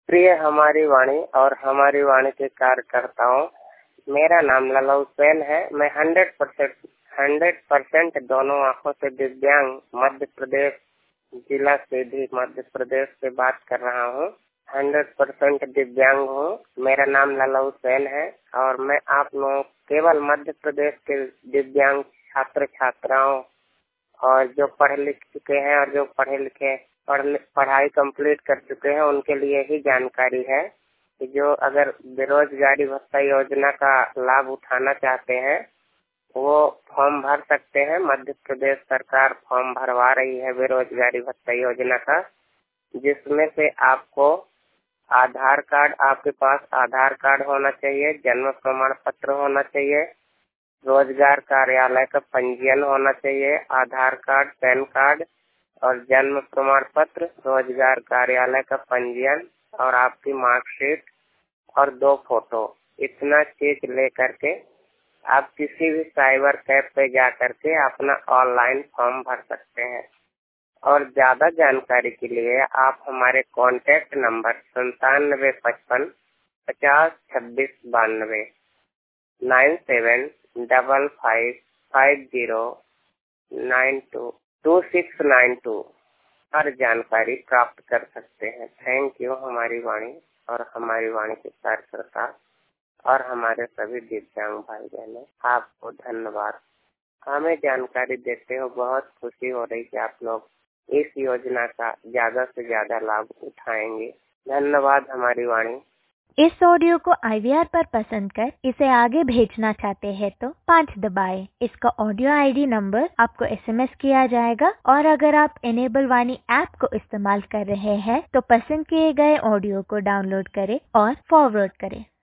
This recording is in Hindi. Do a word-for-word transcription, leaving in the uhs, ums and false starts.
प्रिय हमारी वाणी और हमारी वाणी के कार्यकर्ताओं, मेरा नाम ललऊ सेन है। मैं हंड्रेड परसेंट हंड्रेड परसेंट दोनों आंखों से दिव्यांग मध्य प्रदेश जिला सीधी मध्य प्रदेश से बात कर रहा हूँ। हंड्रेड परसेंट दिव्यांग हूँ। मेरा नाम ललऊ सेन है और मैं आप लोगों केवल मध्य प्रदेश के दिव्यांग छात्र छात्राओं और जो पढ़े लिख चुके हैं और जो पढ़े लिखे पढ़ पढ़ाई कंप्लीट कर चुके हैं उनके लिए ही जानकारी है कि जो अगर बेरोजगारी भत्ता योजना का लाभ उठाना चाहते हैं वो फॉर्म भर सकते हैं। मध्य प्रदेश सरकार फॉर्म भरवा रही है बेरोजगारी भत्ता योजना का, जिसमें से आपको आधार कार्ड, आपके पास आधार कार्ड होना चाहिए, जन्म प्रमाण पत्र होना चाहिए, रोजगार कार्यालय का पंजीयन होना चाहिए, आधार कार्ड, पैन कार्ड और जन्म प्रमाण पत्र, रोजगार कार्यालय का पंजीयन और आपकी मार्कशीट और दो फोटो। इतना चीज ले करके आप किसी भी साइबर कैफ पे जा करके अपना ऑनलाइन फॉर्म भर सकते हैं। और ज्यादा जानकारी के लिए आप हमारे कॉन्टैक्ट नंबर संतानवे पचपन पचास छब्बीस बानवे nine seven double five five zero nine two two six nine two पर जानकारी प्राप्त कर सकते हैं। थैंक यू हमारी वाणी और हमारी वाणी के कार्यकर्ता और हमारे सभी दिव्यांग भाई बहनों, आपको धन्यवाद। हमें जानकारी देते हो बहुत खुशी हो रही कि आप लोग इस योजना का ज्यादा से ज्यादा लाभ उठाएंगे। धन्यवाद हमारी वाणी। इस ऑडियो को आई वी आर पर पसंद कर इसे आगे भेजना चाहते हैं तो पाँच दबाएं। इसका ऑडियो आई डी नंबर आपको एस एम एस किया जाएगा और अगर आप इनेबल वाणी ऐप को इस्तेमाल कर रहे हैं तो पसंद किए गए ऑडियो को डाउनलोड करें और फॉरवर्ड करें।